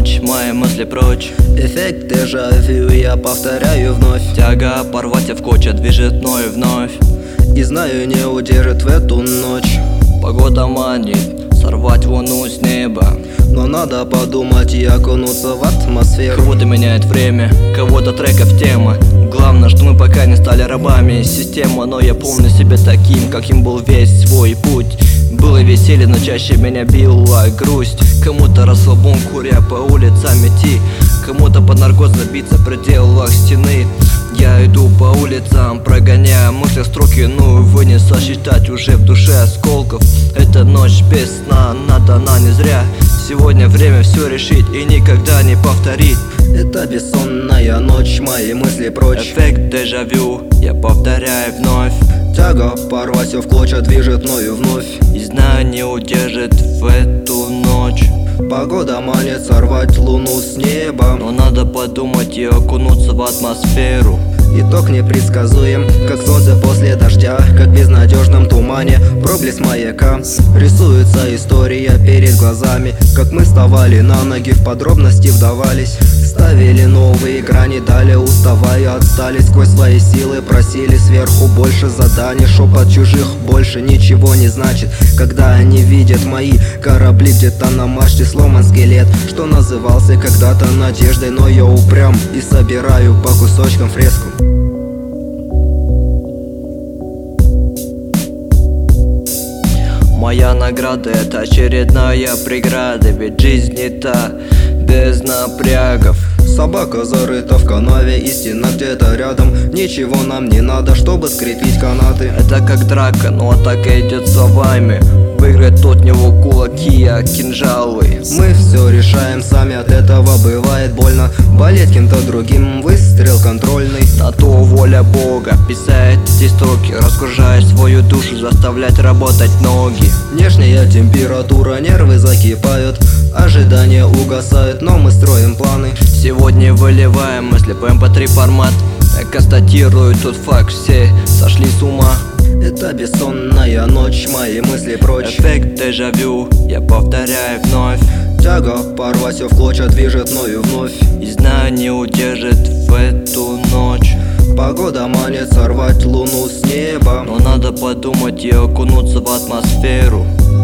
ночь, мои мысли прочь. Эффект дежавю я повторяю вновь. Тяга порвать в клочья движет мною вновь. И знаю, не удержит в эту ночь. Погода манит сорвать луну с неба. Но надо подумать и окунуться в атмосферу. Кого-то меняет время, кого-то треков тема. Главное, что мы пока не стали рабами системы. Но я помню себя таким, каким был весь свой путь. Было веселье, но чаще меня била грусть. Кому-то расслабон, куря по улицам идти. Кому-то под наркоз забиться в пределах стены. Я иду по улицам, прогоняя мысли строки. Ну вы не сосчитать уже в душе осколков. Эта ночь без сна, надана не зря. Сегодня время все решить и никогда не повторить. Это бессонная ночь, мои мысли прочь. Эффект дежавю, я повторяю вновь. Тяга порвать все в клочья движет мною вновь. И знаю, не удержит в эту ночь. Погода манит сорвать луну с неба. Но надо подумать и окунуться в атмосферу. Итог непредсказуем, как солнце после дождя, как в безнадежном тумане проблеск маяка. Рисуется история перед глазами, как мы вставали на ноги, в подробности вдавались. Ставили новые грани, далее уставая отстали. Сквозь свои силы просили сверху больше заданий. Шепот чужих больше ничего не значит, когда они видят мои корабли где-то на мачте. Сломан скелет, что назывался когда-то надеждой, но я упрям и собираю по кусочкам фреску. Моя награда — это очередная преграда. Ведь жизнь не та, без напрягов. Собака зарыта в канаве, истина где-то рядом. Ничего нам не надо, чтобы скрепить канаты. Это как драка, но атака идет словами. Выиграет тот него кулаки, а кинжалы. Мы все решаем сами, от этого бывает больно. Болеть кем-то другим, выстрел контрольный. На то воля Бога писает эти строки, разгружая свою душу, заставлять работать ноги. Внешняя температура, нервы закипают, ожидания угасают, но мы строим планы. Сегодня выливаем мысли по MP3 формат. Я констатирую тот факт, все сошли с ума. Это бессонная ночь, мои мысли прочь. Эффект дежавю, я повторяю вновь. Тяга порвать все в клочья движет мною вновь. И знаю, не удержит в эту ночь. Погода манит сорвать луну с неба. Но надо подумать и окунуться в атмосферу.